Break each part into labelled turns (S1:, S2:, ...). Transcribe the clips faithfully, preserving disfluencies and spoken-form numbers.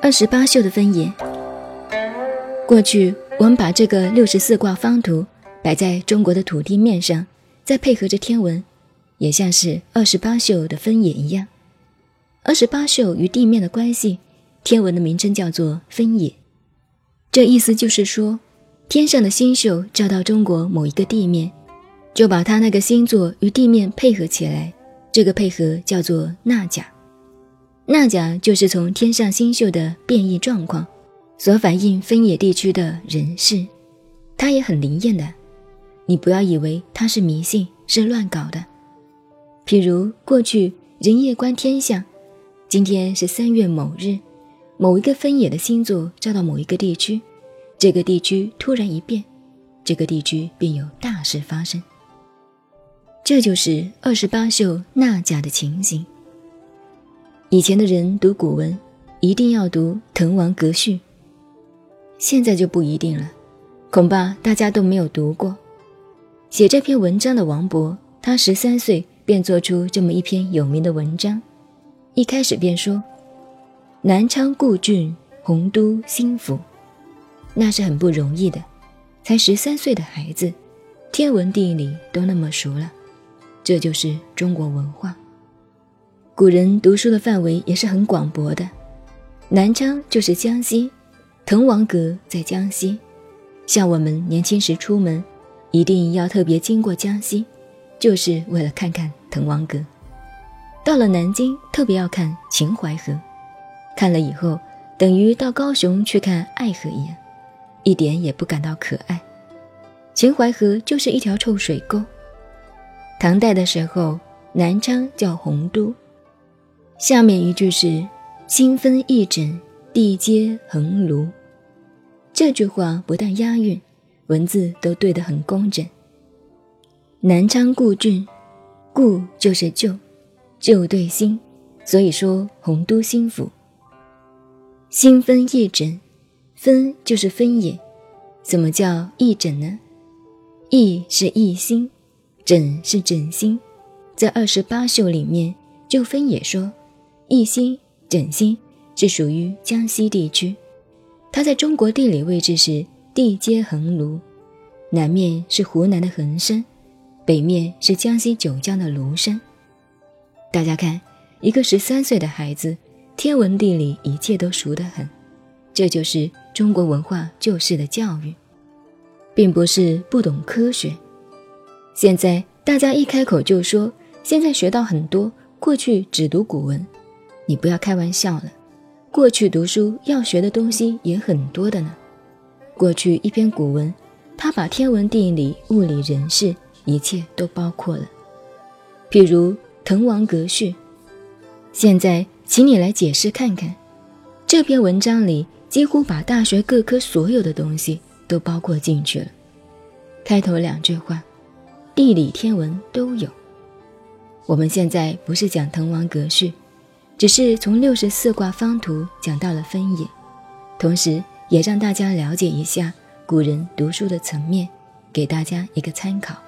S1: 二十八宿的分野。过去我们把这个六十四卦方图摆在中国的土地面上，再配合着天文，也像是二十八宿的分野一样。二十八宿与地面的关系，天文的名称叫做分野。这意思就是说，天上的星宿照到中国某一个地面，就把它那个星座与地面配合起来，这个配合叫做纳甲。纳甲就是从天上星宿的变异状况所反映分野地区的人事，它也很灵验的，你不要以为它是迷信，是乱搞的。譬如过去人夜观天象，今天是三月某日，某一个分野的星座照到某一个地区，这个地区突然一变，这个地区便有大事发生。这就是二十八宿纳甲的情形。以前的人读古文一定要读滕王阁序，现在就不一定了，恐怕大家都没有读过。写这篇文章的王勃，他十三岁便做出这么一篇有名的文章，一开始便说南昌故郡，洪都新府。那是很不容易的，才十三岁的孩子，天文地理都那么熟了，这就是中国文化。古人读书的范围也是很广博的，南昌就是江西，滕王阁在江西，像我们年轻时出门一定要特别经过江西，就是为了看看滕王阁。到了南京特别要看秦淮河，看了以后等于到高雄去看爱河一样，一点也不感到可爱。秦淮河就是一条臭水沟。唐代的时候，南昌叫洪都。下面一句是星分翼轸，地接衡庐。这句话不但押韵，文字都对得很工整。南昌故郡，故就是旧，旧对新，所以说洪都新府。星分翼轸，分就是分野。怎么叫翼轸呢？翼是翼星，轸是轸星，在二十八宿里面就分野说翼星、轸星是属于江西地区，它在中国地理位置是地接衡庐，南面是湖南的衡山，北面是江西九江的庐山。大家看，一个十三岁的孩子，天文地理一切都熟得很，这就是中国文化旧式的教育，并不是不懂科学。现在大家一开口就说现在学到很多，过去只读古文，你不要开玩笑了，过去读书要学的东西也很多的呢。过去一篇古文，它把天文地理、物理、人事一切都包括了。譬如滕王阁序，现在请你来解释看看，这篇文章里几乎把大学各科所有的东西都包括进去了。开头两句话，地理天文都有。我们现在不是讲滕王阁序，只是从六十四卦方图讲到了分野，同时也让大家了解一下古人读书的层面，给大家一个参考。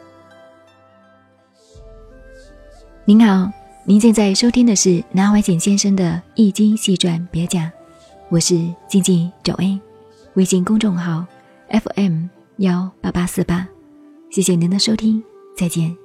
S1: 您好，您现在收听的是南怀瑾先生的《易经细传别讲》，我是静静周恩，微信公众号 F M 一八八四八，谢谢您的收听，再见。